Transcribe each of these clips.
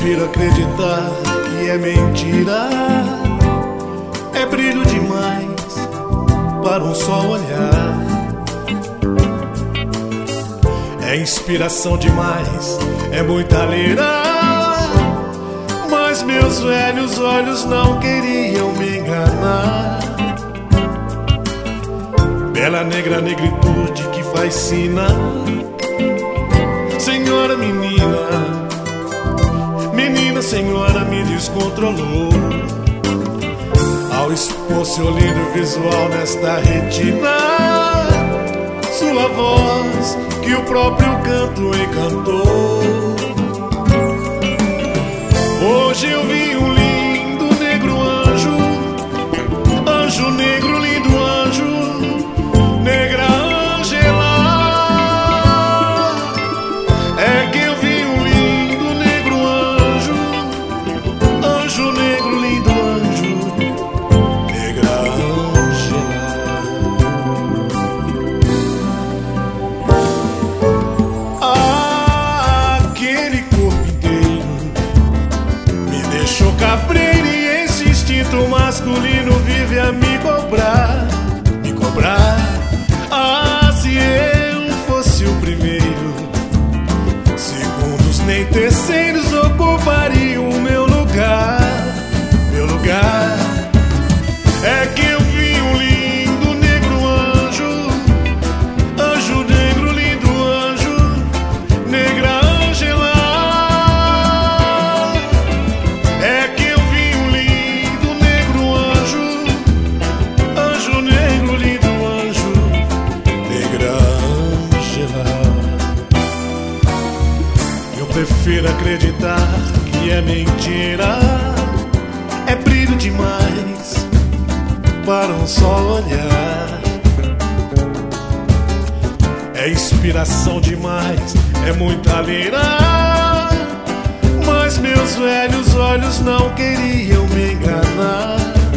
prefiro acreditar que é mentira. É brilho demais para um só olhar. É inspiração demais, é muita leira. Mas meus velhos olhos não queriam me enganar. Bela negra negritude que fascina. Senhora menina, menina senhora me descontrolou. Ao expor seu lindo visual nesta retina, sua voz que o próprio canto encantou. Hoje eu vi um lindo negro anjo, anjo negro, lindo anjo, negra Ângela. É que eu vi um lindo negro anjo, anjo negro, lindo anjo, negra Ângela. Aquele corpo inteiro me deixou cabreiro e esse instinto masculino vive a me cobrar, me cobrar. Ah, se eu fosse o primeiro, segundos nem terceiros ocupariam o meu lugar, meu lugar. É que eu vi um lindo negro anjo, anjo negro, lindo anjo, negra Ângela. É que eu vi um lindo negro anjo, anjo negro, lindo anjo, negra Ângela. Eu prefiro acreditar que é mentira. É brilho demais para um só olhar. É inspiração demais, é muita leira. Mas meus velhos olhos não queriam me enganar.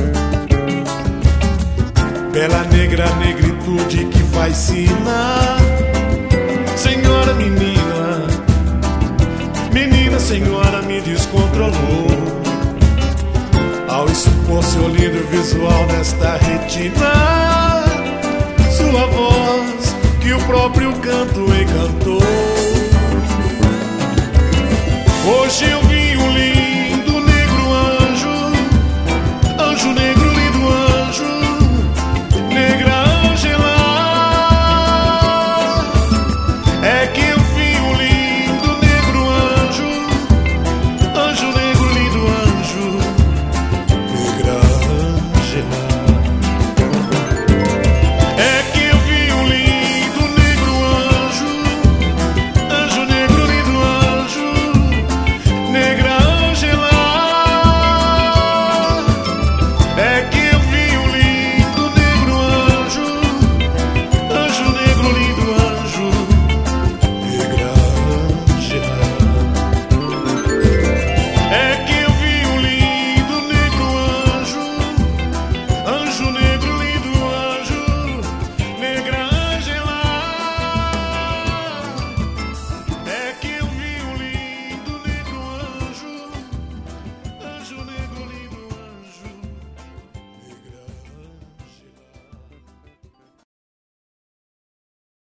Bela negra negritude que fascina. Senhora menina, menina senhora me descontrolou. Ao expor seu lindo visual nesta retina, sua voz que o próprio canto encantou. Hoje eu vi